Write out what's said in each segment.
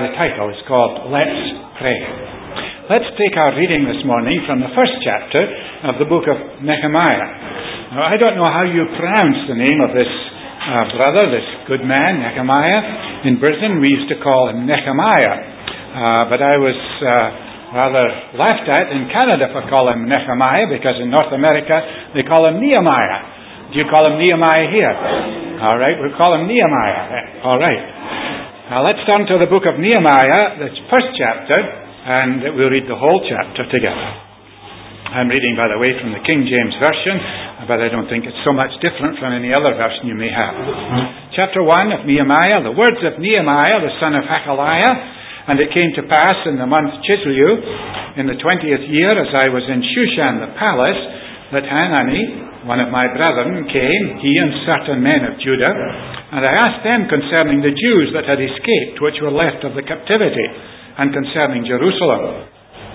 The title is called Let's Pray. Let's take our reading this morning from the first chapter of the book of Nehemiah. Now, I don't know how you pronounce the name of this brother, this good man, Nehemiah. In Britain, we used to call him Nehemiah, but I was rather laughed at in Canada for calling him Nehemiah, because in North America they call him Nehemiah. Do you call him Nehemiah here? All right, we'll call him Nehemiah. All right. Now let's turn to the book of Nehemiah, the first chapter, and we'll read the whole chapter together. I'm reading, by the way, from the King James Version, but I don't think it's so much different from any other version you may have. Chapter 1 of Nehemiah, the words of Nehemiah, the son of Hachaliah. And it came to pass in the month Chislew, in the 20th year, as I was in Shushan the palace, that Hanani, one of my brethren, came, he and certain men of Judah, and I asked them concerning the Jews that had escaped, which were left of the captivity, and concerning Jerusalem.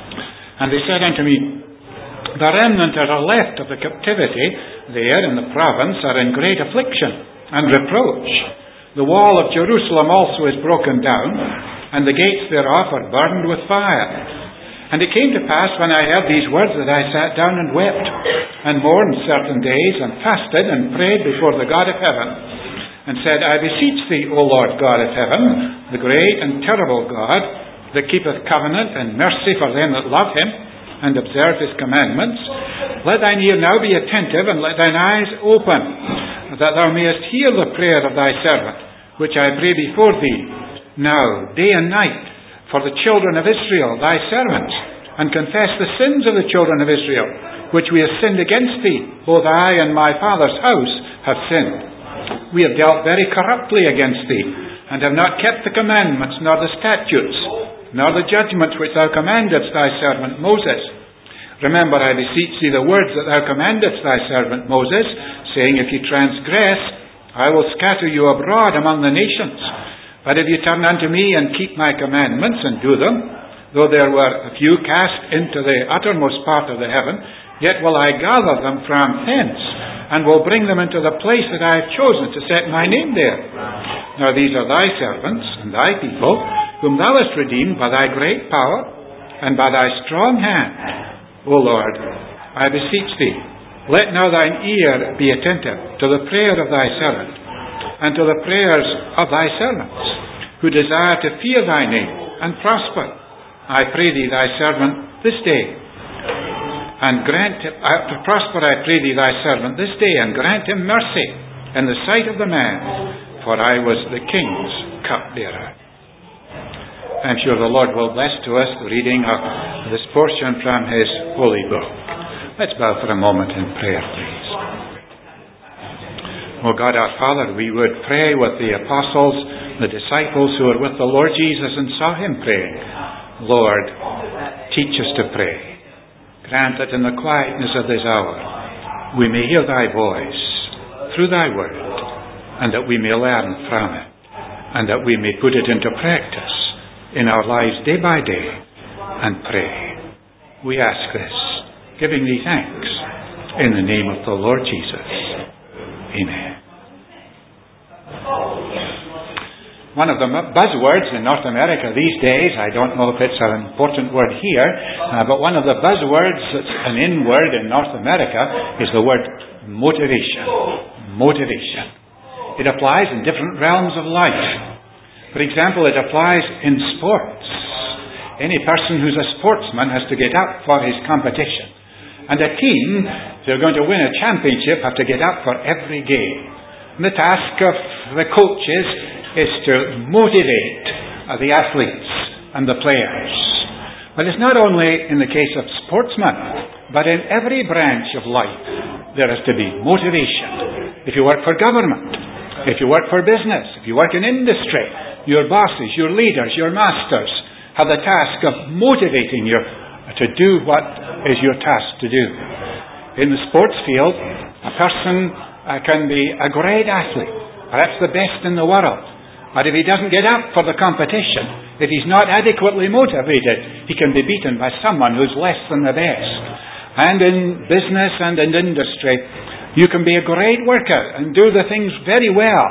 And they said unto me, the remnant that are left of the captivity there in the province are in great affliction and reproach. The wall of Jerusalem also is broken down, and the gates thereof are burned with fire. And it came to pass, when I heard these words, that I sat down and wept, and mourned certain days, and fasted, and prayed before the God of heaven, and said, I beseech thee, O Lord God of heaven, the great and terrible God, that keepeth covenant and mercy for them that love him, and observe his commandments, let thine ear now be attentive, and let thine eyes open, that thou mayest hear the prayer of thy servant, which I pray before thee, now, day and night, for the children of Israel, thy servants, and confess the sins of the children of Israel, which we have sinned against thee. Both I and my father's house have sinned. We have dealt very corruptly against thee, and have not kept the commandments, nor the statutes, nor the judgments which thou commandedst thy servant Moses. Remember, I beseech thee, the words that thou commandedst thy servant Moses, saying, if ye transgress, I will scatter you abroad among the nations. But if you turn unto me and keep my commandments and do them, though there were a few cast into the uttermost part of the heaven, yet will I gather them from thence, and will bring them into the place that I have chosen to set my name there. Now these are thy servants and thy people, whom thou hast redeemed by thy great power and by thy strong hand. O Lord, I beseech thee, let now thine ear be attentive to the prayer of thy servant, and to the prayers of thy servants, who desire to fear thy name and prosper. I pray thee, thy servant, this day, and grant him, to prosper, I pray thee, thy servant, this day, and grant him mercy in the sight of the man, for I was the king's cupbearer. I'm sure the Lord will bless to us the reading of this portion from his holy book. Let's bow for a moment in prayer, please. O God our Father, we would pray with the apostles, the disciples who were with the Lord Jesus and saw him praying. Lord, teach us to pray. Grant that in the quietness of this hour we may hear thy voice through thy word, and that we may learn from it, and that we may put it into practice in our lives day by day and pray. We ask this, giving thee thanks, in the name of the Lord Jesus. Amen. One of the buzzwords in North America these days, I don't know if it's an important word here, but one of the buzzwords that's an in word in North America is the word motivation. Motivation. It applies in different realms of life. For example, it applies in sports. Any person who's a sportsman has to get up for his competition. And a team, if they're going to win a championship, have to get up for every game. And the task of the coaches is to motivate the athletes and the players. But it's not only in the case of sportsmen, but in every branch of life there has to be motivation. If you work for government, if you work for business, if you work in industry, your bosses, your leaders, your masters have the task of motivating you to do what is your task to do. In the sports field, a person can be a great athlete, perhaps the best in the world. But if he doesn't get up for the competition, if he's not adequately motivated, he can be beaten by someone who's less than the best. And in business and in industry, you can be a great worker and do the things very well.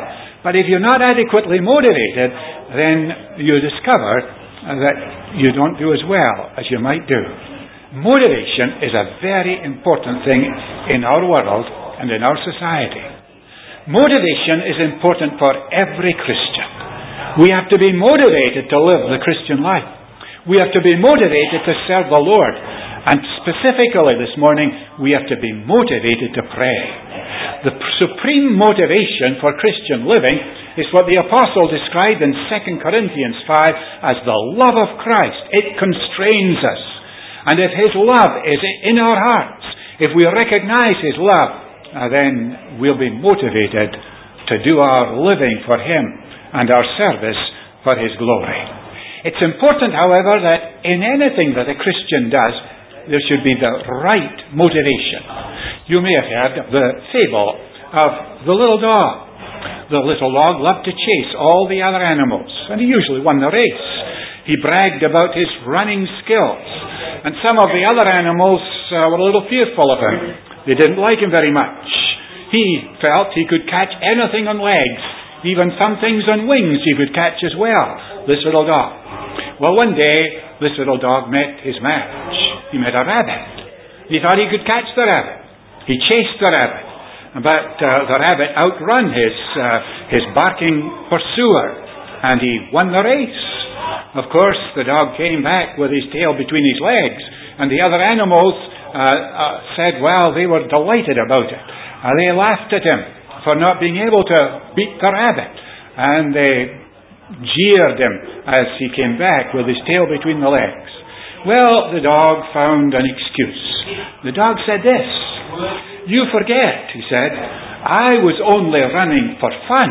But if you're not adequately motivated, then you discover that you don't do as well as you might do. Motivation is a very important thing in our world and in our society. Motivation is important for every Christian. We have to be motivated to live the Christian life. We have to be motivated to serve the Lord. And specifically this morning, we have to be motivated to pray. The supreme motivation for Christian living is what the apostle described in 2 Corinthians 5 as the love of Christ. It constrains us. And if His love is in our hearts, if we recognize His love, then we'll be motivated to do our living for Him and our service for His glory. It's important, however, that in anything that a Christian does, there should be the right motivation. You may have heard of the fable of the little dog. The little dog loved to chase all the other animals, and he usually won the race. He bragged about his running skills, and some of the other animals were a little fearful of him. They didn't like him very much. He felt he could catch anything on legs, even some things on wings he could catch as well, this little dog. Well, one day, this little dog met his match. He met a rabbit. He thought he could catch the rabbit. He chased the rabbit. But the rabbit outrun his barking pursuer, and he won the race. Of course, the dog came back with his tail between his legs, and the other animals said, well, they were delighted about it. They laughed at him for not being able to beat the rabbit, and they jeered him as he came back with his tail between the legs. Well, the dog found an excuse. The dog said this, "You forget," he said, "I was only running for fun.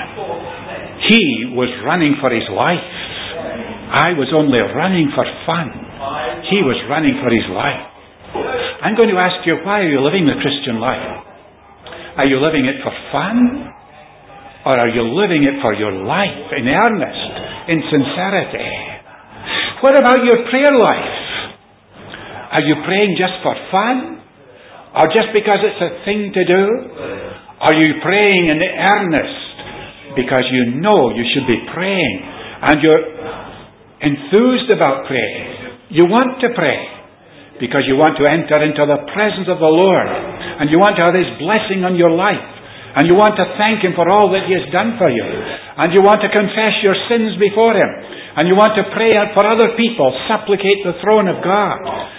He was running for his life. I was only running for fun. He was running for his life." I'm going to ask you, why are you living the Christian life? Are you living it for fun? Or are you living it for your life, in earnest, in sincerity? What about your prayer life? Are you praying just for fun? Or just because it's a thing to do? Are you praying in earnest because you know you should be praying and you're enthused about praying? You want to pray because you want to enter into the presence of the Lord, and you want to have His blessing on your life, and you want to thank Him for all that He has done for you, and you want to confess your sins before Him, and you want to pray for other people, supplicate the throne of God.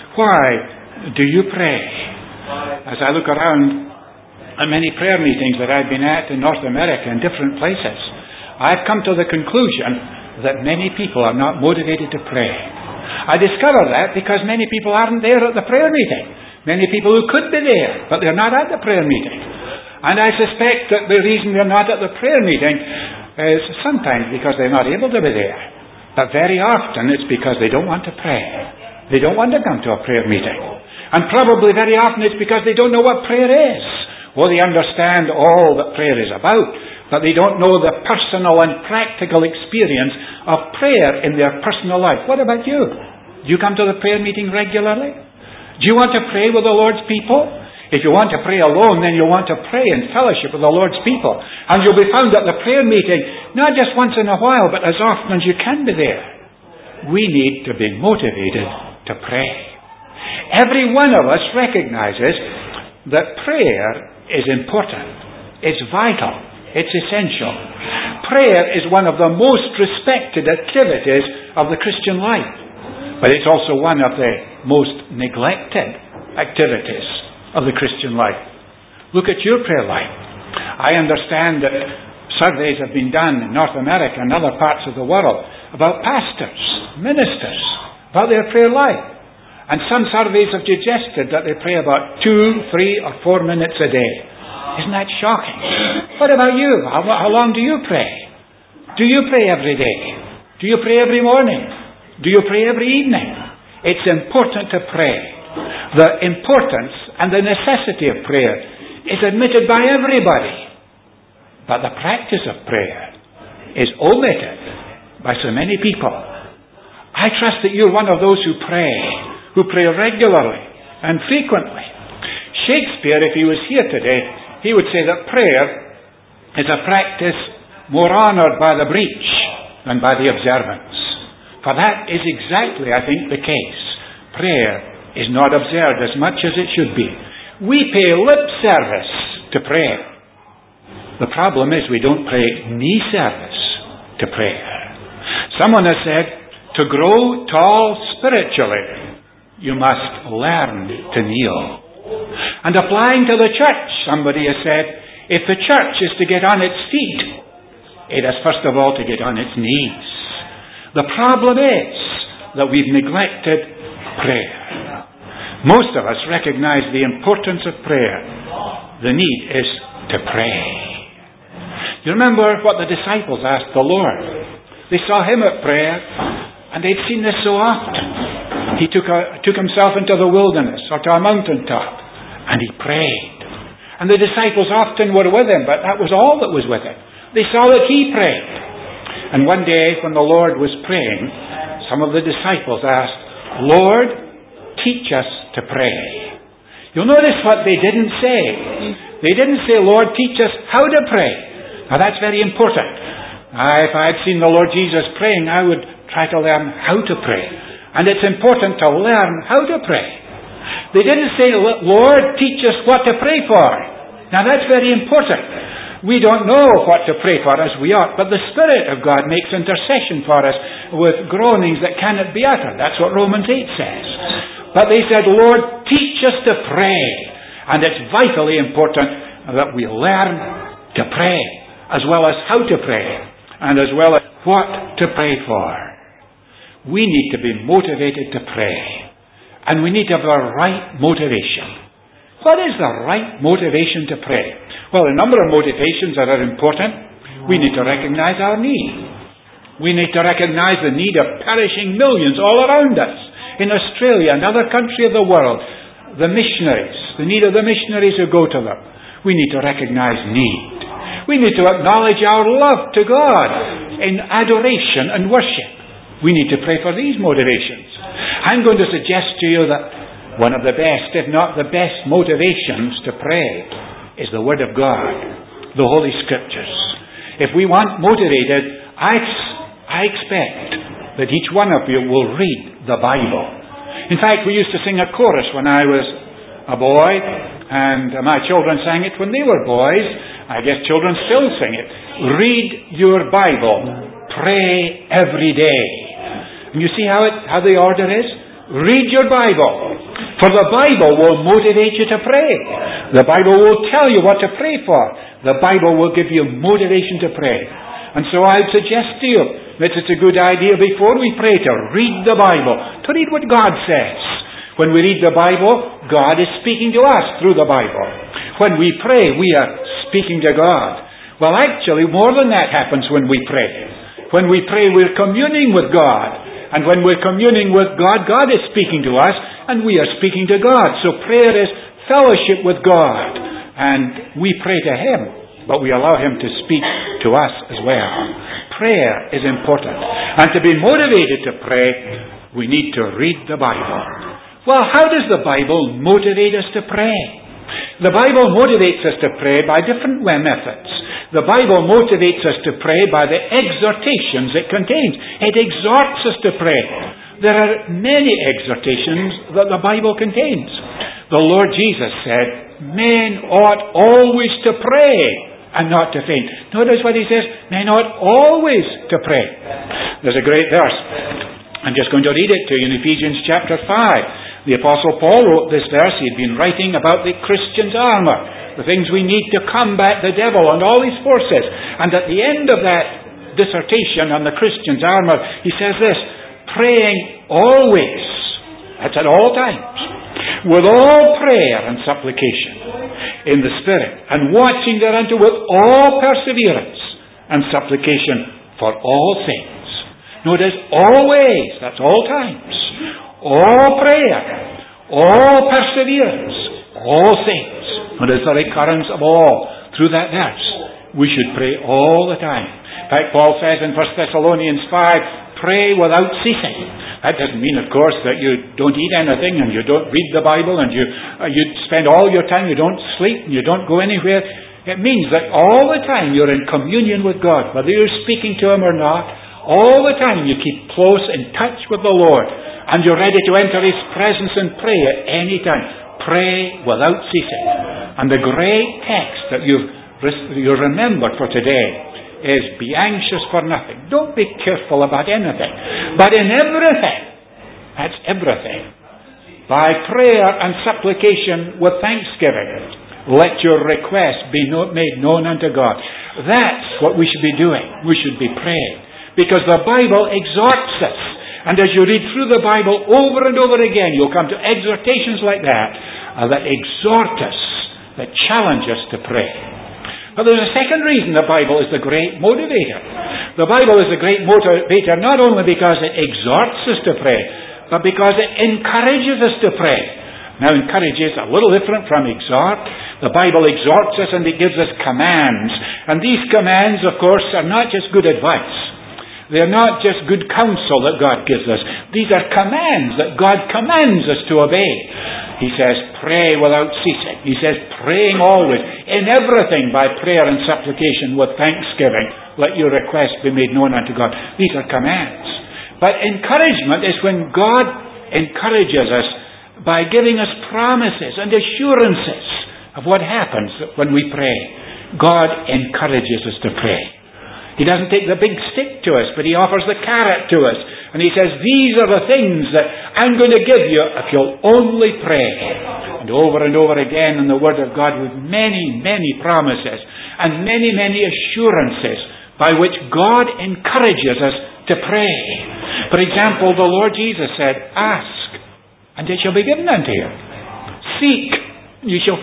Why do you pray? As I look around at many prayer meetings that I've been at in North America and different places, I've come to the conclusion that many people are not motivated to pray. I discover that because many people aren't there at the prayer meeting. Many people who could be there, but they're not at the prayer meeting. And I suspect that the reason they're not at the prayer meeting is sometimes because they're not able to be there. But very often it's because they don't want to pray. They don't want to come to a prayer meeting. And probably very often it's because they don't know what prayer is. Well, they understand all that prayer is about, but they don't know the personal and practical experience of prayer in their personal life. What about you? Do you come to the prayer meeting regularly? Do you want to pray with the Lord's people? If you want to pray alone, then you'll want to pray in fellowship with the Lord's people. And you'll be found at the prayer meeting, not just once in a while, but as often as you can be there. We need to be motivated to pray. Every one of us recognizes that prayer is important. It's vital. It's essential. Prayer is one of the most respected activities of the Christian life. But it's also one of the most neglected activities of the Christian life. Look at your prayer life. I understand that surveys have been done in North America and other parts of the world about pastors, ministers, about their prayer life. And some surveys have suggested that they pray about 2, 3, or 4 minutes a day. Isn't that shocking? What about you? How long do you pray? Do you pray every day? Do you pray every morning? Do you pray every evening? It's important to pray. The importance and the necessity of prayer is admitted by everybody. But the practice of prayer is omitted by so many people. I trust that you're one of those who pray regularly and frequently. Shakespeare, if he was here today, he would say that prayer is a practice more honoured by the breach than by the observance. For that is exactly, I think, the case. Prayer is not observed as much as it should be. We pay lip service to prayer. The problem is we don't pay knee service to prayer. Someone has said, to grow tall spiritually, you must learn to kneel. And applying to the church, somebody has said, if the church is to get on its feet, it has first of all to get on its knees. The problem is that we've neglected prayer. Most of us recognize the importance of prayer. The need is to pray. You remember what the disciples asked the Lord? They saw him at prayer, and they'd seen this so often. He took himself into the wilderness or to a mountaintop, and he prayed. And the disciples often were with him, but that was all that was with him. They saw that he prayed. And one day, when the Lord was praying, some of the disciples asked, Lord, teach us to pray. You'll notice what they didn't say. They didn't say, Lord, teach us how to pray. Now that's very important. If I had seen the Lord Jesus praying, I would try to learn how to pray. And it's important to learn how to pray. They didn't say, Lord, teach us what to pray for. Now that's very important. We don't know what to pray for as we ought, but the Spirit of God makes intercession for us with groanings that cannot be uttered. That's what Romans 8 says. But they said, Lord, teach us to pray. And it's vitally important that we learn to pray, as well as how to pray, and as well as what to pray for. We need to be motivated to pray. And we need to have the right motivation. What is the right motivation to pray? Well, a number of motivations that are important. We need to recognize our need. We need to recognize the need of perishing millions all around us, in Australia and other countries of the world. The missionaries, the need of the missionaries who go to them. We need to recognize need. We need to acknowledge our love to God in adoration and worship. We need to pray for these motivations. I'm going to suggest to you that one of the best, if not the best motivations to pray is the Word of God, the Holy Scriptures. If we want motivated, I expect that each one of you will read the Bible. In fact, we used to sing a chorus when I was a boy, and my children sang it when they were boys. I guess children still sing it. Read your Bible. Pray every day. And you see how the order is? Read your Bible. For the Bible will motivate you to pray. The Bible will tell you what to pray for. The Bible will give you motivation to pray. And so I'd suggest to you that it's a good idea before we pray to read the Bible, to read what God says. When we read the Bible, God is speaking to us through the Bible. When we pray, we are speaking to God. Well, actually, more than that happens when we pray. When we pray, we're communing with God. And when we're communing with God, God is speaking to us, and we are speaking to God. So prayer is fellowship with God. And we pray to Him, but we allow Him to speak to us as well. Prayer is important. And to be motivated to pray, we need to read the Bible. Well, how does the Bible motivate us to pray? The Bible motivates us to pray by different methods. The Bible motivates us to pray by the exhortations it contains. It exhorts us to pray. There are many exhortations that the Bible contains. The Lord Jesus said, men ought always to pray and not to faint. Notice what He says, men ought always to pray. There's a great verse. I'm just going to read it to you in Ephesians chapter 5. The Apostle Paul wrote this verse. He'd been writing about the Christian's armour, the things we need to combat the devil and all his forces. And at the end of that dissertation on the Christian's armour, he says this, praying always, that's at all times, with all prayer and supplication in the Spirit, and watching thereunto with all perseverance and supplication for all things. Notice, always, that's all times, all prayer, all perseverance, all things. Notice the recurrence of all through that verse. We should pray all the time. In fact, Paul says in 1 Thessalonians 5, pray without ceasing. That doesn't mean, of course, that you don't eat anything and you don't read the Bible and you spend all your time, you don't sleep and you don't go anywhere. It means that all the time you're in communion with God, whether you're speaking to Him or not, all the time you keep close in touch with the Lord, and you're ready to enter His presence and pray at any time. Pray without ceasing. And the great text that you remembered for today is, be anxious for nothing. Don't be careful about anything. But in everything, that's everything, by prayer and supplication with thanksgiving, let your requests be made known unto God. That's what we should be doing. We should be praying. Because the Bible exhorts us. And as you read through the Bible over and over again, you'll come to exhortations like that exhort us, that challenge us to pray. But there's a second reason the Bible is the great motivator. The Bible is the great motivator not only because it exhorts us to pray, but because it encourages us to pray. Now, encourage is a little different from exhort. The Bible exhorts us and it gives us commands. And these commands, of course, are not just good advice. They're not just good counsel that God gives us. These are commands that God commands us to obey. He says, pray without ceasing. He says, praying always. In everything by prayer and supplication with thanksgiving, let your requests be made known unto God. These are commands. But encouragement is when God encourages us by giving us promises and assurances of what happens when we pray. God encourages us to pray. He doesn't take the big stick to us, but He offers the carrot to us. And He says, these are the things that I'm going to give you if you'll only pray. And over again in the Word of God with many, many promises and many, many assurances by which God encourages us to pray. For example, the Lord Jesus said, ask, and it shall be given unto you. Seek, you shall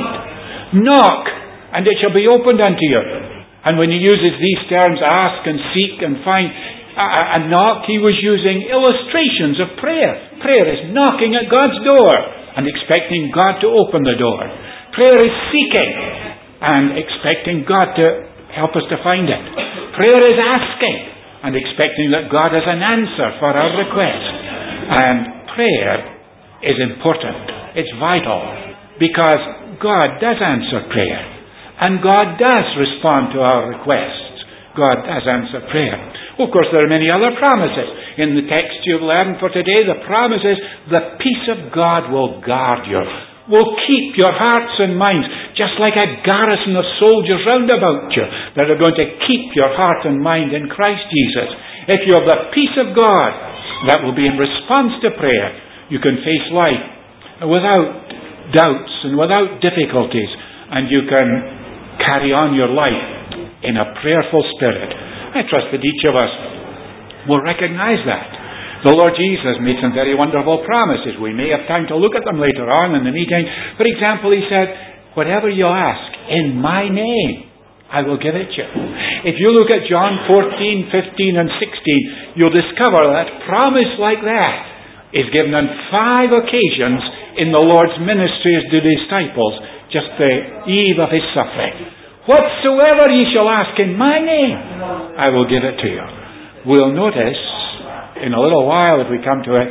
find. Knock, and it shall be opened unto you. And when He uses these terms, ask and seek and find and knock, He was using illustrations of prayer. Prayer is knocking at God's door and expecting God to open the door. Prayer is seeking and expecting God to help us to find it. Prayer is asking and expecting that God has an answer for our request. And prayer is important. It's vital because God does answer prayer. And God does respond to our requests. God does answer prayer. Of course, there are many other promises. In the text you've learned for today, the promise is the peace of God will guard you, will keep your hearts and minds, just like a garrison of soldiers round about you that are going to keep your heart and mind in Christ Jesus. If you have the peace of God, that will be in response to prayer. You can face life without doubts and without difficulties, and you can carry on your life in a prayerful spirit. I trust that each of us will recognize that. The Lord Jesus made some very wonderful promises. We may have time to look at them later on in the meeting. For example, He said, whatever you ask in my name, I will give it you. If you look at John 14, 15 and 16, you'll discover that promise like that is given on 5 occasions in the Lord's ministry to the disciples, just the eve of His suffering. Whatsoever ye shall ask in my name, I will give it to you. We'll notice in a little while, if we come to it,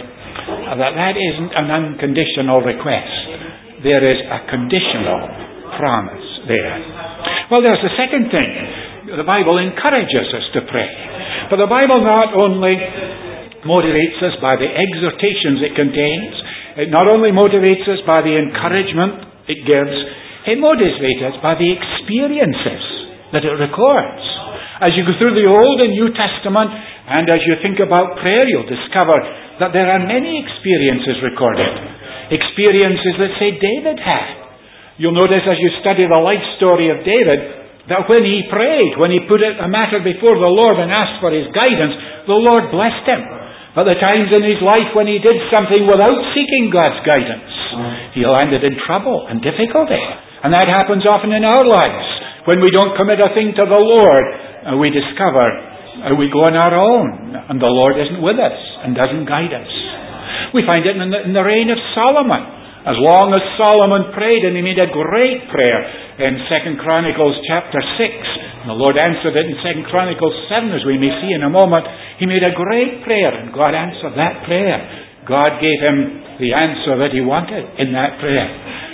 that isn't an unconditional request. There is a conditional promise there. Well, there's the second thing. The Bible encourages us to pray. But the Bible not only motivates us by the exhortations it contains, it not only motivates us by the encouragement it gives, it motivates us by the experiences that it records. As you go through the Old and New Testament, and as you think about prayer, you'll discover that there are many experiences recorded. Experiences that, say, David had. You'll notice as you study the life story of David, that when he prayed, when he put a matter before the Lord and asked for His guidance, the Lord blessed him. But the times in his life when he did something without seeking God's guidance, he landed in trouble and difficulty. And that happens often in our lives. When we don't commit a thing to the Lord, we discover we go on our own, and the Lord isn't with us and doesn't guide us. We find it in the reign of Solomon. As long as Solomon prayed, and he made a great prayer in 2 Chronicles chapter 6. And the Lord answered it in 2 Chronicles 7, as we may see in a moment. He made a great prayer, and God answered that prayer. God gave him the answer that he wanted in that prayer.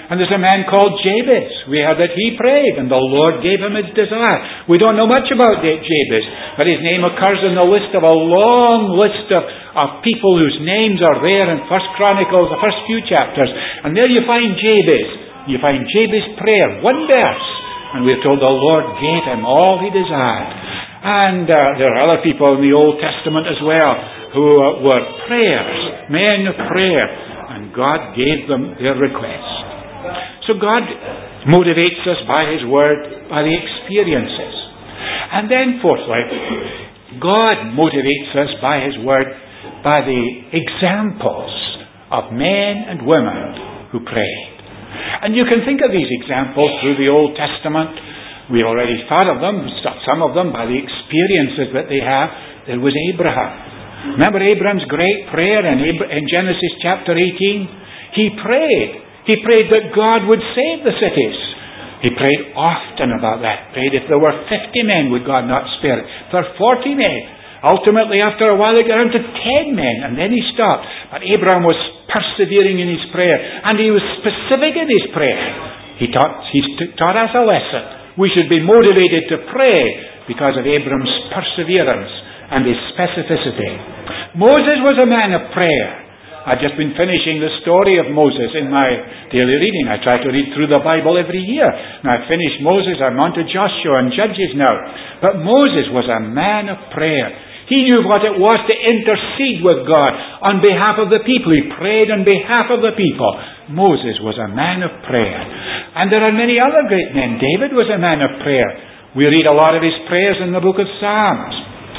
And there's a man called Jabez. We heard that he prayed, and the Lord gave him his desire. We don't know much about Jabez, but his name occurs in the list of a long list of people whose names are there in 1 Chronicles, the first few chapters. And there you find Jabez. You find Jabez's prayer, one verse. And we're told the Lord gave him all he desired. And there are other people in the Old Testament as well who were prayers, men of prayer. And God gave them their request. So God motivates us by His Word, by the experiences. And then fourthly, God motivates us by His Word, by the examples of men and women who prayed. And you can think of these examples through the Old Testament. We've already thought of them, some of them by the experiences that they have. There was Abraham. Remember Abraham's great prayer in Genesis chapter 18? He prayed. He prayed that God would save the cities. He prayed often about that. Prayed if there were 50 men, would God not spare it? If there were 40 men. Ultimately, after a while, it got down to 10 men, and then he stopped. But Abraham was persevering in his prayer, and he was specific in his prayer. He taught us a lesson. We should be motivated to pray because of Abraham's perseverance and his specificity. Moses was a man of prayer. I've just been finishing the story of Moses in my daily reading. I try to read through the Bible every year. Now I've finished Moses, I'm on to Joshua and Judges now. But Moses was a man of prayer. He knew what it was to intercede with God on behalf of the people. He prayed on behalf of the people. Moses was a man of prayer. And there are many other great men. David was a man of prayer. We read a lot of his prayers in the book of Psalms.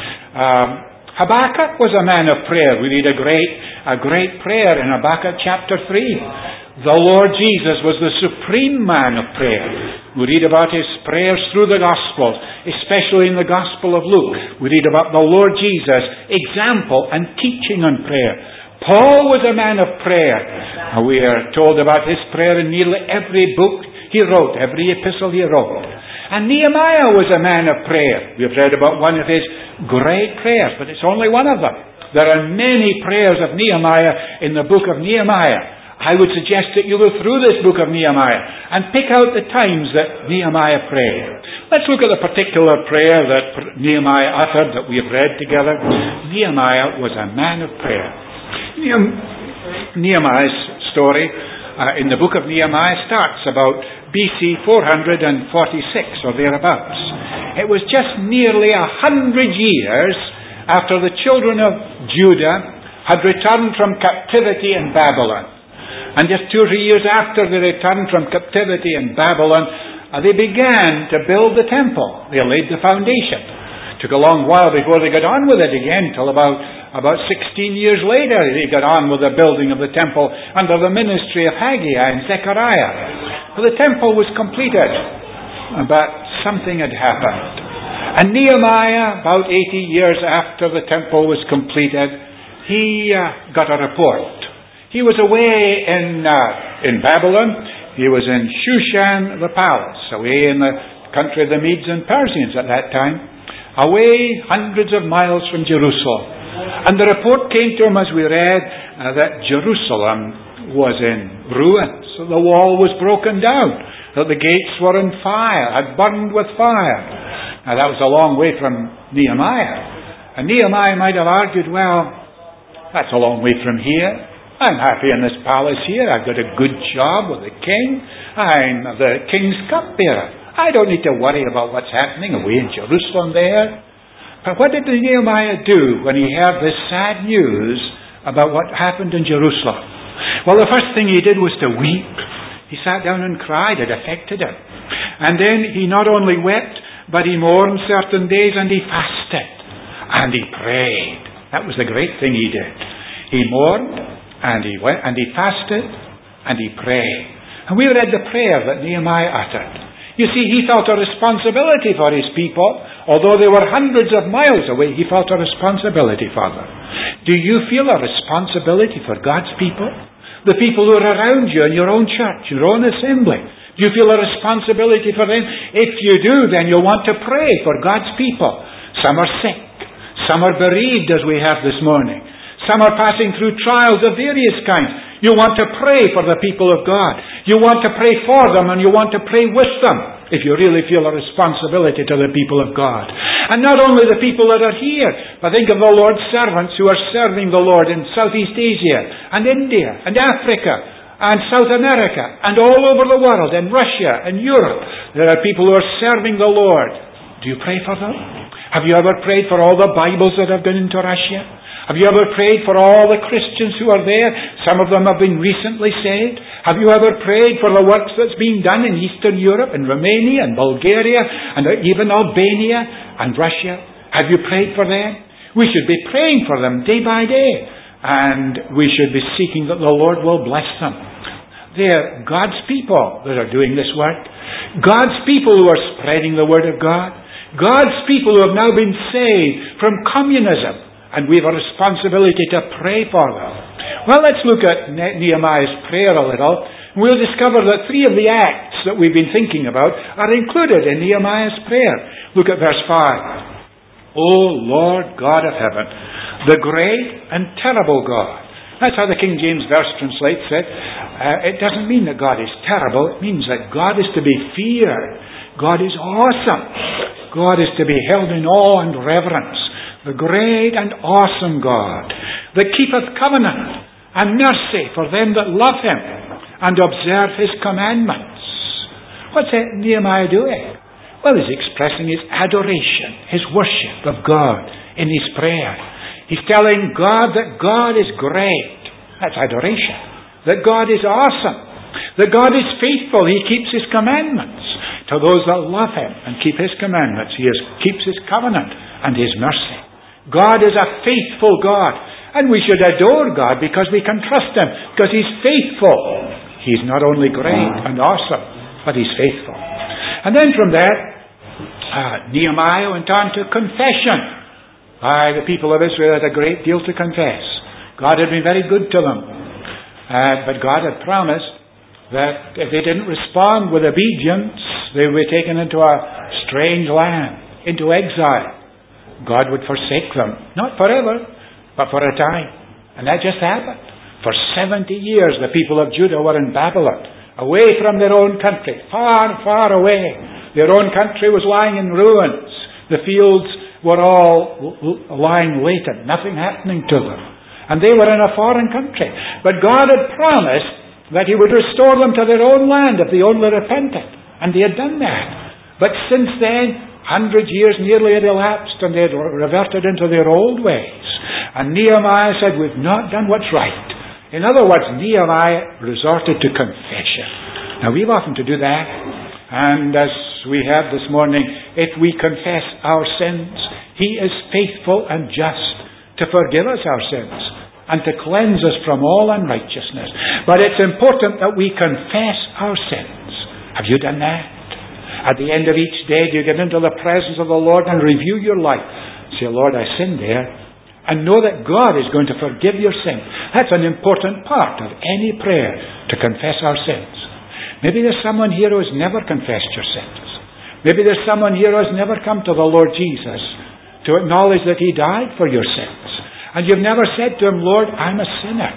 Habakkuk was a man of prayer. We read a great prayer in Habakkuk chapter 3. The Lord Jesus was the supreme man of prayer. We read about his prayers through the Gospels, especially in the Gospel of Luke. We read about the Lord Jesus' example and teaching on prayer. Paul was a man of prayer. We are told about his prayer in nearly every book he wrote, every epistle he wrote. And Nehemiah was a man of prayer. We've read about one of his great prayers, but it's only one of them. There are many prayers of Nehemiah in the book of Nehemiah. I would suggest that you go through this book of Nehemiah and pick out the times that Nehemiah prayed. Let's look at the particular prayer that Nehemiah uttered that we have read together. Nehemiah was a man of prayer. Nehemiah's story in the book of Nehemiah starts about BC 446 or thereabouts. It was just nearly 100 years after the children of Judah had returned from captivity in Babylon. And just 2 or 3 years after they returned from captivity in Babylon, they began to build the temple. They laid the foundation. It took a long while before they got on with it again, till about 16 years later they got on with the building of the temple under the ministry of Haggai and Zechariah. Well, the temple was completed, but something had happened. And Nehemiah, about 80 years after the temple was completed, he got a report. He was away in Babylon. He was in Shushan the palace, away in the country of the Medes and Persians at that time, away hundreds of miles from Jerusalem. And the report came to him, as we read, that Jerusalem was in ruins. So the wall was broken down, that the gates were on fire, had burned with fire. Now that was a long way from Nehemiah. And Nehemiah might have argued, well, that's a long way from here. I'm happy in this palace here. I've got a good job with the king. I'm the king's cupbearer. I don't need to worry about what's happening away in Jerusalem there. But what did Nehemiah do when he heard this sad news about what happened in Jerusalem? Well, the first thing he did was to weep. He sat down and cried. It affected him. And then he not only wept, but he mourned certain days and he fasted. And he prayed. That was the great thing he did. He mourned. And he went and he fasted and he prayed. And we read the prayer that Nehemiah uttered. You see, he felt a responsibility for his people. Although they were hundreds of miles away, he felt a responsibility for them. Do you feel a responsibility for God's people? The people who are around you in your own church, your own assembly. Do you feel a responsibility for them? If you do, then you'll want to pray for God's people. Some are sick. Some are bereaved, as we have this morning. Some are passing through trials of various kinds. You want to pray for the people of God. You want to pray for them and you want to pray with them if you really feel a responsibility to the people of God. And not only the people that are here, but think of the Lord's servants who are serving the Lord in Southeast Asia and India and Africa and South America and all over the world, in Russia and Europe. There are people who are serving the Lord. Do you pray for them? Have you ever prayed for all the Bibles that have gone into Russia? Have you ever prayed for all the Christians who are there? Some of them have been recently saved. Have you ever prayed for the works that's being done in Eastern Europe, in Romania and Bulgaria and even Albania and Russia? Have you prayed for them? We should be praying for them day by day. And we should be seeking that the Lord will bless them. They're God's people that are doing this work. God's people who are spreading the Word of God. God's people who have now been saved from communism. And we have a responsibility to pray for them. Well, let's look at Nehemiah's prayer a little. We'll discover that 3 of the acts that we've been thinking about are included in Nehemiah's prayer. Look at verse 5. O Lord God of heaven, the great and terrible God. That's how the King James Verse translates it. It doesn't mean that God is terrible. It means that God is to be feared. God is awesome. God is to be held in awe and reverence. The great and awesome God that keepeth covenant and mercy for them that love Him and observe His commandments. What's Nehemiah doing? Well, he's expressing his adoration, his worship of God in his prayer. He's telling God that God is great. That's adoration. That God is awesome. That God is faithful. He keeps His commandments. To those that love Him and keep His commandments, He keeps His covenant and His mercy. God is a faithful God. And we should adore God because we can trust Him. Because He's faithful. He's not only great and awesome, but He's faithful. And then from there, Nehemiah went on to confession. The people of Israel had a great deal to confess. God had been very good to them. But God had promised that if they didn't respond with obedience, they would be taken into a strange land, into exile. God would forsake them. Not forever, but for a time. And that just happened. For 70 years the people of Judah were in Babylon, away from their own country, far, far away. Their own country was lying in ruins. The fields were all lying latent, nothing happening to them. And they were in a foreign country. But God had promised that He would restore them to their own land if they only repented. And they had done that. But since then, 100 years nearly had elapsed and they had reverted into their old ways. And Nehemiah said, we've not done what's right. In other words, Nehemiah resorted to confession. Now we've often to do that. And as we have this morning, if we confess our sins, He is faithful and just to forgive us our sins and to cleanse us from all unrighteousness. But it's important that we confess our sins. Have you done that? At the end of each day, do you get into the presence of the Lord and review your life? Say, Lord, I sinned there. And know that God is going to forgive your sins. That's an important part of any prayer, to confess our sins. Maybe there's someone here who has never confessed your sins. Maybe there's someone here who has never come to the Lord Jesus to acknowledge that He died for your sins. And you've never said to Him, Lord, I'm a sinner.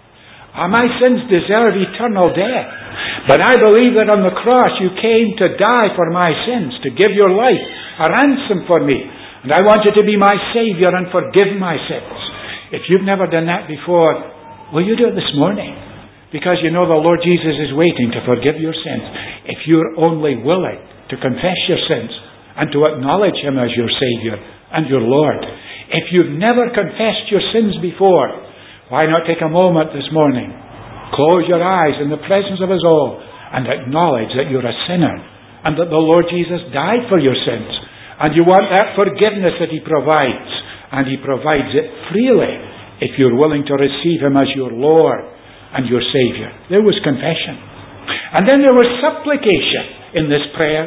My sins deserve eternal death. But I believe that on the cross you came to die for my sins, to give your life, a ransom for me. And I want you to be my Savior and forgive my sins. If you've never done that before, will you do it this morning? Because you know the Lord Jesus is waiting to forgive your sins. If you're only willing to confess your sins and to acknowledge Him as your Savior and your Lord. If you've never confessed your sins before, why not take a moment this morning, close your eyes in the presence of us all, and acknowledge that you're a sinner, and that the Lord Jesus died for your sins, and you want that forgiveness that He provides, and He provides it freely, if you're willing to receive Him as your Lord and your Savior. There was confession. And then there was supplication in this prayer.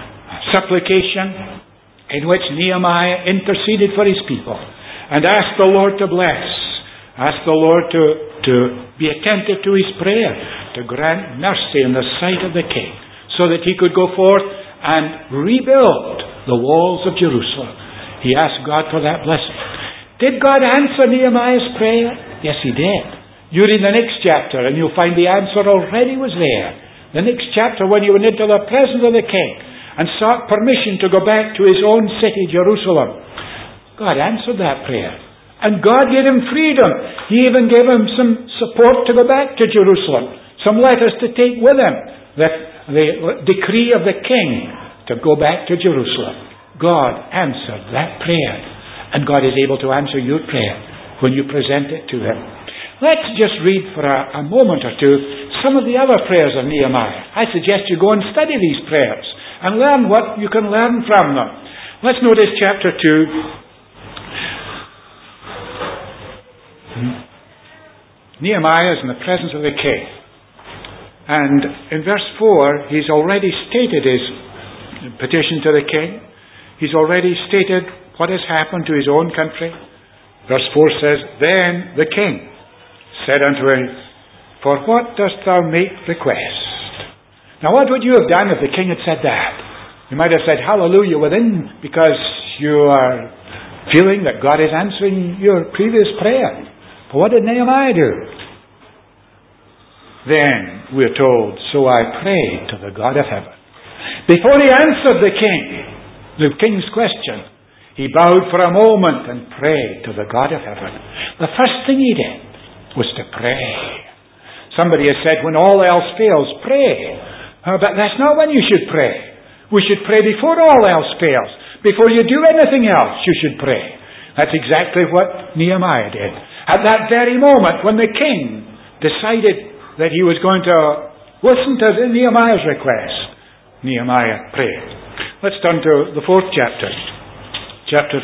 Supplication in which Nehemiah interceded for his people, and asked the Lord to bless. Ask the Lord to be attentive to his prayer, to grant mercy in the sight of the king, so that he could go forth and rebuild the walls of Jerusalem. He asked God for that blessing. Did God answer Nehemiah's prayer? Yes, He did. You read the next chapter and you'll find the answer already was there. The next chapter, when he went into the presence of the king and sought permission to go back to his own city, Jerusalem, God answered that prayer. And God gave him freedom. He even gave him some support to go back to Jerusalem. Some letters to take with him. The decree of the king to go back to Jerusalem. God answered that prayer. And God is able to answer your prayer when you present it to him. Let's just read for a moment or two some of the other prayers of Nehemiah. I suggest you go and study these prayers and learn what you can learn from them. Let's notice chapter 2. Nehemiah is in the presence of the king. And in verse 4, he's already stated his petition to the king. He's already stated what has happened to his own country. Verse 4 says, Then the king said unto him, For what dost thou make request? Now what would you have done if the king had said that? You might have said, Hallelujah within, because you are feeling that God is answering your previous prayer. But what did Nehemiah do? Then, we're told, So I prayed to the God of heaven. Before he answered the king's question, he bowed for a moment and prayed to the God of heaven. The first thing he did was to pray. Somebody has said, when all else fails, pray. But that's not when you should pray. We should pray before all else fails. Before you do anything else, you should pray. That's exactly what Nehemiah did. At that very moment, when the king decided that he was going to listen to Nehemiah's request, Nehemiah prayed. Let's turn to the 4th chapter. Chapter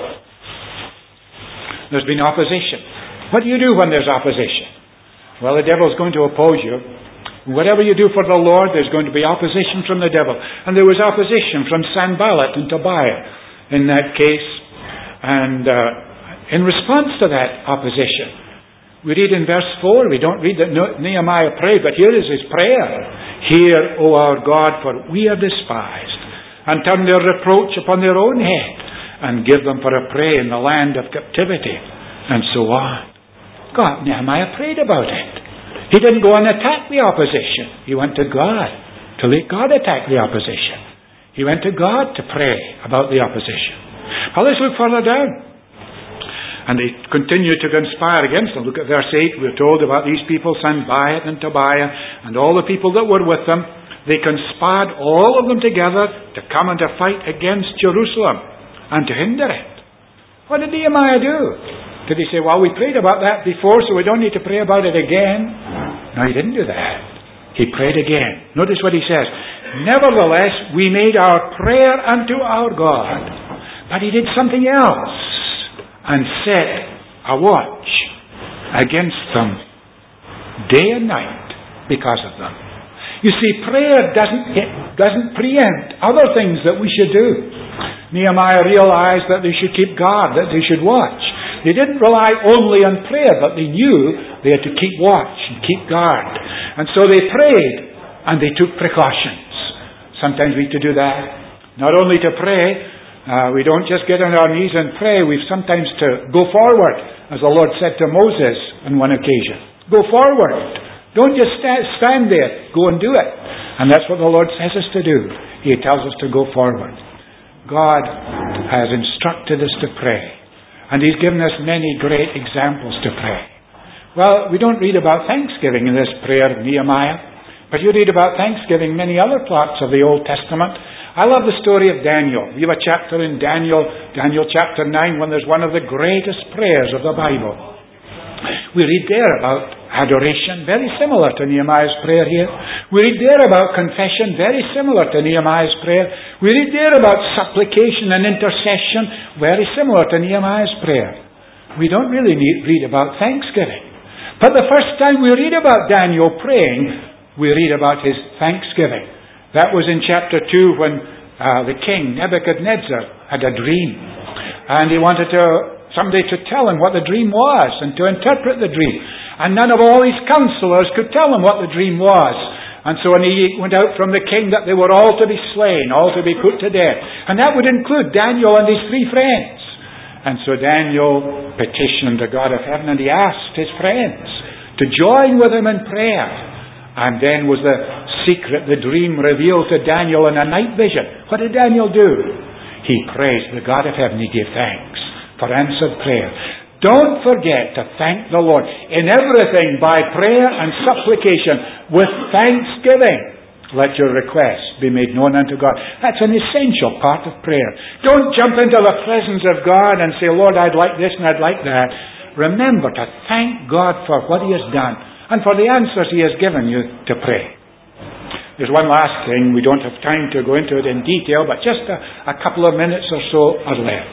4. There's been opposition. What do you do when there's opposition? Well, the devil's going to oppose you. Whatever you do for the Lord, there's going to be opposition from the devil. And there was opposition from Sanballat and Tobiah in that case. And in response to that opposition, we read in verse 4, we don't read that Nehemiah prayed, but here is his prayer. Hear, O our God, for we are despised, and turn their reproach upon their own head, and give them for a prey in the land of captivity, and so on. God, Nehemiah prayed about it. He didn't go and attack the opposition. He went to God to let God attack the opposition. He went to God to pray about the opposition. Now let's look further down. And they continued to conspire against them. Look at verse 8. We're told about these people, Sanballat and Tobiah, and all the people that were with them. They conspired, all of them together, to come and to fight against Jerusalem and to hinder it. What did Nehemiah do? Did he say, well, we prayed about that before, so we don't need to pray about it again? No, he didn't do that. He prayed again. Notice what he says. Nevertheless, we made our prayer unto our God. But he did something else and set a watch against them day and night because of them. You see, prayer doesn't preempt other things that we should do. Nehemiah realized that they should keep guard, that they should watch. They didn't rely only on prayer, but they knew they had to keep watch and keep guard. And so they prayed and they took precautions. Sometimes we need to do that. Not only to pray, we don't just get on our knees and pray. We've sometimes to go forward, as the Lord said to Moses on one occasion. Go forward. Don't just stand there. Go and do it. And that's what the Lord says us to do. He tells us to go forward. God has instructed us to pray. And He's given us many great examples to pray. Well, we don't read about thanksgiving in this prayer of Nehemiah, but you read about thanksgiving in many other parts of the Old Testament. I love the story of Daniel. We have a chapter in Daniel chapter 9, when there's one of the greatest prayers of the Bible. We read there about adoration, very similar to Nehemiah's prayer here. We read there about confession, very similar to Nehemiah's prayer. We read there about supplication and intercession, very similar to Nehemiah's prayer. We don't really read about thanksgiving. But the first time we read about Daniel praying, we read about his thanksgiving. That was in chapter 2 when the king, Nebuchadnezzar, had a dream. And he wanted somebody to tell him what the dream was and to interpret the dream. And none of all his counselors could tell him what the dream was. And so when he went out from the king, that they were all to be slain, all to be put to death. And that would include Daniel and his 3 friends. And so Daniel petitioned the God of heaven, and he asked his friends to join with him in prayer. And then was the secret, the dream revealed to Daniel in a night vision. What did Daniel do? He praised the God of heaven. He gave thanks for answered prayer. Don't forget to thank the Lord in everything by prayer and supplication with thanksgiving. Let your requests be made known unto God. That's an essential part of prayer. Don't jump into the presence of God and say, Lord, I'd like this and I'd like that. Remember to thank God for what He has done and for the answers He has given you to pray. There's one last thing. We don't have time to go into it in detail, but just a couple of minutes or so are left.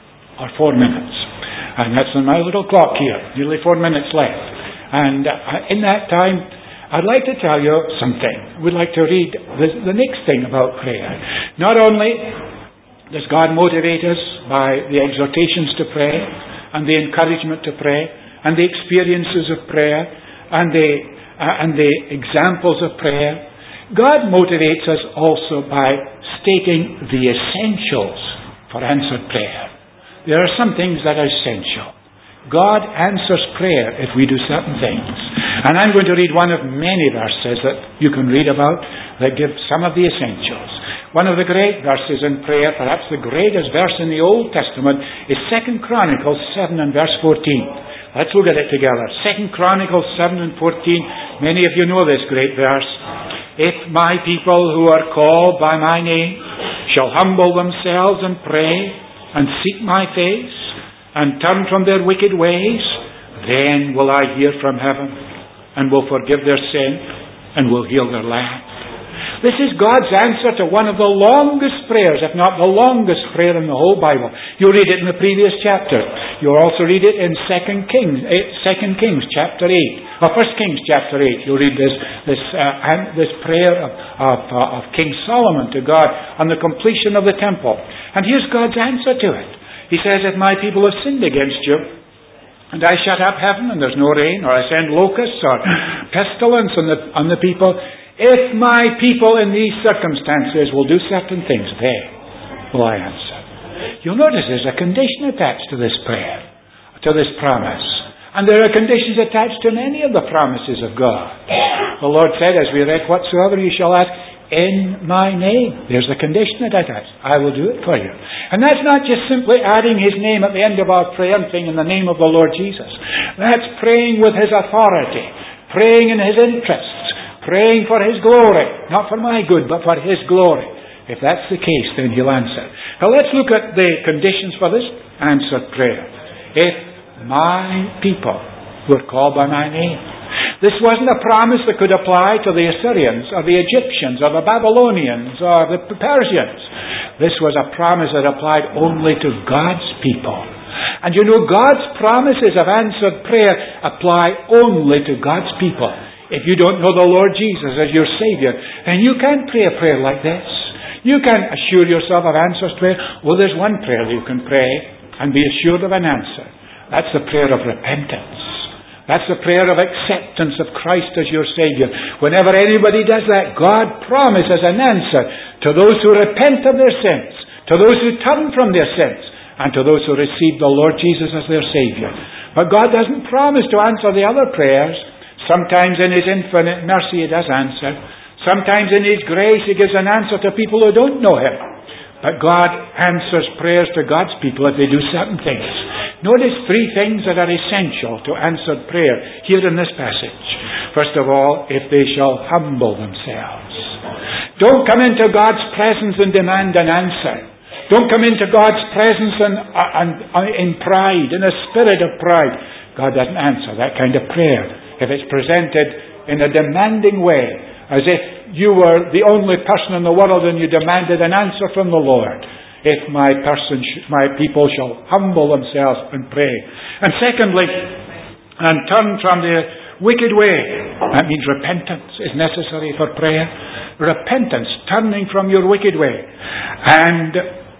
Or 4 minutes. And that's on my little clock here. Nearly 4 minutes left. And in that time, I'd like to tell you something. We'd like to read the next thing about prayer. Not only does God motivate us by the exhortations to pray, and the encouragement to pray, and the experiences of prayer, and the examples of prayer, God motivates us also by stating the essentials for answered prayer. There are some things that are essential. God answers prayer if we do certain things. And I'm going to read one of many verses that you can read about that give some of the essentials. One of the great verses in prayer, perhaps the greatest verse in the Old Testament, is 2 Chronicles 7 and verse 14. Let's look at it together. 2 Chronicles 7 and 14. Many of you know this great verse. If my people who are called by my name shall humble themselves and pray and seek my face and turn from their wicked ways, then will I hear from heaven and will forgive their sin and will heal their land. This is God's answer to one of the longest prayers, if not the longest prayer in the whole Bible. You read it in the previous chapter. You'll also read it in 2 Kings chapter 8. Or 1 Kings chapter 8. You'll read this prayer of King Solomon to God on the completion of the temple. And here's God's answer to it. He says, if my people have sinned against you, and I shut up heaven and there's no rain, or I send locusts or pestilence on the people, if my people in these circumstances will do certain things, then will I answer. You'll notice there's a condition attached to this prayer, to this promise. And there are conditions attached to many of the promises of God. The Lord said, as we read, whatsoever you shall ask in my name. There's a condition attached. I will do it for you. And that's not just simply adding His name at the end of our prayer and saying in the name of the Lord Jesus. That's praying with His authority, praying in His interests, praying for His glory, not for my good, but for His glory. If that's the case, then He'll answer. Now let's look at the conditions for this answered prayer. If my people who are called by my name. This wasn't a promise that could apply to the Assyrians or the Egyptians or the Babylonians or the Persians. This was a promise that applied only to God's people. And you know, God's promises of answered prayer apply only to God's people. If you don't know the Lord Jesus as your Savior, then you can't pray a prayer like this. You can't assure yourself of answers to prayer. Well, there's one prayer that you can pray and be assured of an answer. That's the prayer of repentance. That's the prayer of acceptance of Christ as your Savior. Whenever anybody does that, God promises an answer to those who repent of their sins, to those who turn from their sins, and to those who receive the Lord Jesus as their Savior. But God doesn't promise to answer the other prayers. Sometimes in His infinite mercy He does answer. Sometimes in His grace He gives an answer to people who don't know Him. But God answers prayers to God's people if they do certain things. Notice 3 things that are essential to answered prayer here in this passage. First of all, if they shall humble themselves. Don't come into God's presence and demand an answer. Don't come into God's presence in pride, in a spirit of pride. God doesn't answer that kind of prayer if it's presented in a demanding way, as if you were the only person in the world and you demanded an answer from the Lord. If my people shall humble themselves and pray. And secondly, and turn from their wicked way. That means repentance is necessary for prayer. Repentance, turning from your wicked way. And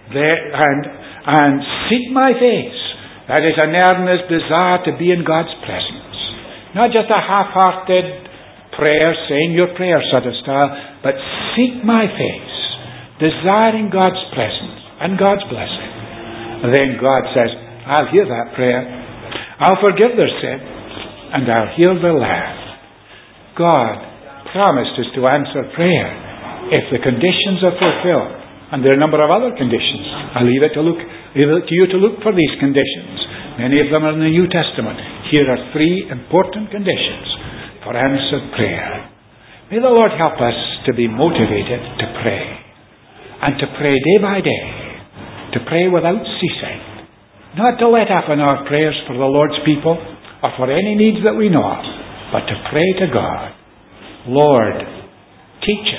seek my face. That is an earnest desire to be in God's presence. Not just a half-hearted prayer, saying your prayer sort of style, but seek my face, desiring God's presence and God's blessing. And then God says, I'll hear that prayer. I'll forgive their sin. and I'll heal the land. God promised us to answer prayer if the conditions are fulfilled. And there are a number of other conditions. I'll leave it to you to look for these conditions. Many of them are in the New Testament. Here are 3 important conditions for answered prayer. May the Lord help us to be motivated to pray. And to pray day by day. To pray without ceasing. Not to let up in our prayers for the Lord's people or for any needs that we know of, but to pray to God, Lord, teach